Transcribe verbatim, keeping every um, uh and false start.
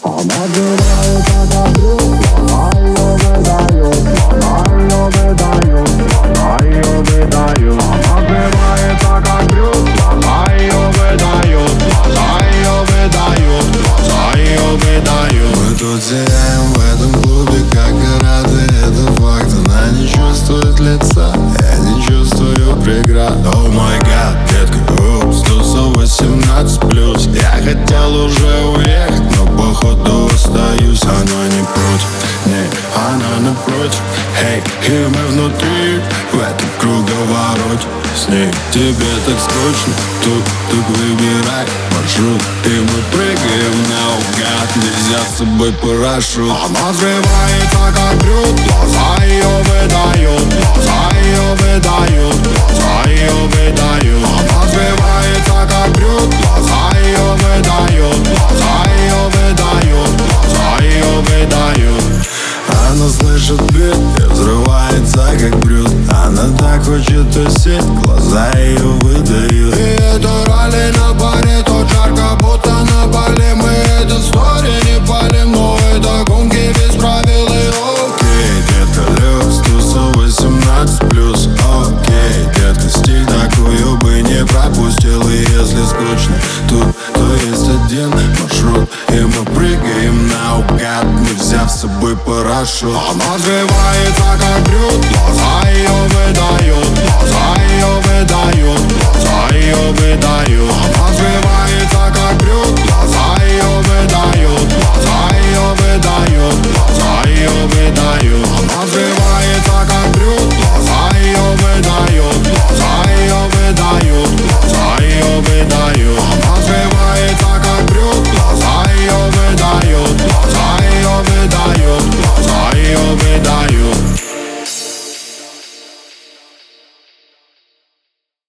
Она взрывается как брюк, глаза ее выдают, глаза ее выдают, глаза ее выдают. Она взрывается как брюк, глаза ее выдают, глаза ее выдают, глаза ее выдают. Мы тут сияем в этом клубе, как пираты, это факт. Она не чувствует лица, я не чувствую преград. О май гад, детка, упс, сто восемнадцать плюс. Я хотел уже уехать, но походу остаюсь. Она не против, не, она напротив. Эй, и мы внутри, в этом круговороте. С ней тебе так скучно, тут так выбирай маршрут. И мы прыгаем наугад, нельзя с собой парашют. Она взрывается как брюк, глаза ее выдают, глаза ее выдают, глаза ее выдают. Она взрывается как брюк, глаза ее выдают, глаза ее выдают, глаза ее выдают. Она слышит бит и взрывается как брюд. Она так хочет усесть, глаза ее выдают. И это ралли на баре, тут жарко, будто на Бали. Мы этот стори не палим, но это гонки без правил. И окей, детка, люкс, сто восемнадцать плюс. Окей, детка, стиль такую бы не пропустил. И если скучно тут, то есть один маршрут. И мы прыгаем наугад, не взяв с собой парашют. Она взрывается как брюк, глаза ее выдают, глаза ее выдают, глаза ее выдают. Она взрывается